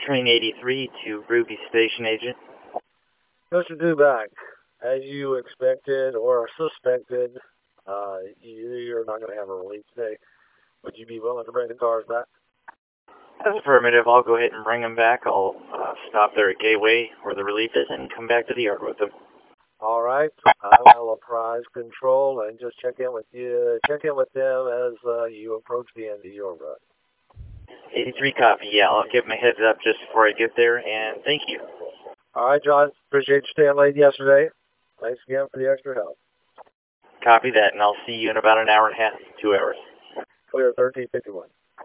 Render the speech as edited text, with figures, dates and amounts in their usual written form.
Train 83 to Ruby Station Agent. Mr. Duback, as you expected or suspected, you're not going to have a release today. Would you be willing to bring the cars back? That's affirmative. I'll go ahead and bring them back. I'll stop there at Gateway where the relief is and come back to the yard with them. All right. I'll apprise control and just check in with you. Check in with them as you approach the end of your run. 83 copy. Yeah, I'll give them a heads up just before I get there, and thank you. All right, John. Appreciate you staying late yesterday. Thanks again for the extra help. Copy that, and I'll see you in about an hour and a half, 2 hours. Clear 1351.